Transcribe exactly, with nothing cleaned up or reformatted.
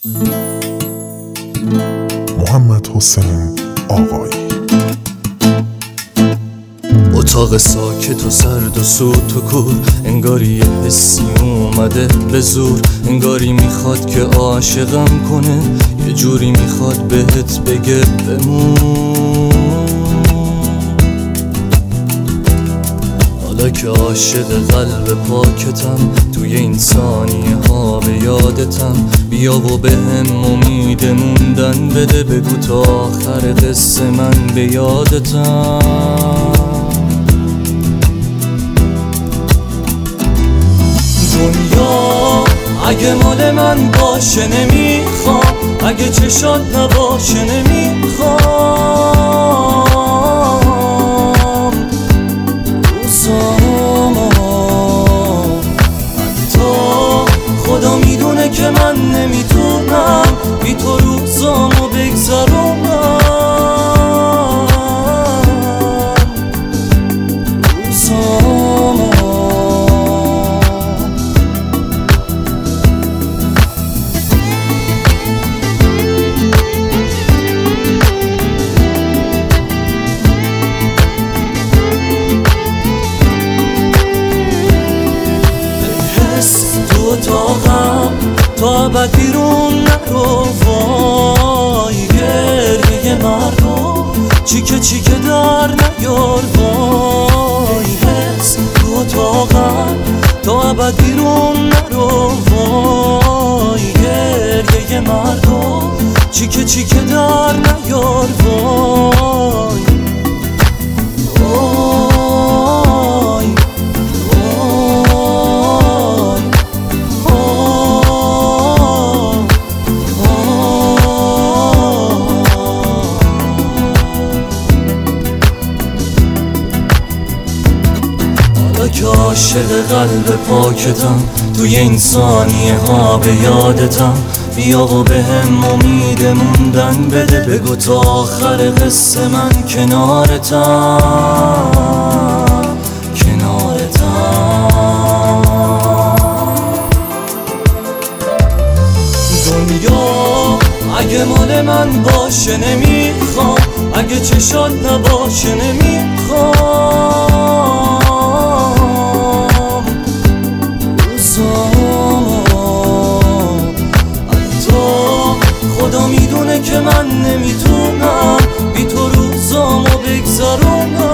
محمد حسین آقایی. اتاق ساکت و سرد و سوت و کور، انگاری یه حسی اومده به زور، انگاری میخواد که عاشقم کنه، یه جوری میخواد بهت بگه بمون. حالا که عاشق قلب پاکتم، توی این ثانیه ها به یادتم، بیا و به هم امید موندن بده، بگو تا آخر قصه من به یادتم. دنیا اگه مال من باشه نمیخوام، اگه چشات نباشه نمیخوام، روزامو حتی خدا میدونه که من نمیتونم بی تو روزامو بگذرونم. روزامو اتاقم تا ابد بیرون نرو، وای گریه مردم چیکه چیکه در نیار، وای حس تو اتاقم تا ابد بیرون نرو، وای گریه مردم چیکه چیکه در نیار، وای که عاشق قلب پاکتم، توی این ثانیه ها به یادتم، بیا و به هم امید موندن بده، بگو تا آخر قصه من کنارتم کنارتم. دنیا اگه مال من باشه نمیخوام، اگه چشات نباشه نمیخوام، خدا میدونه که من نمیتونم بی تو روزامو بگذرونم.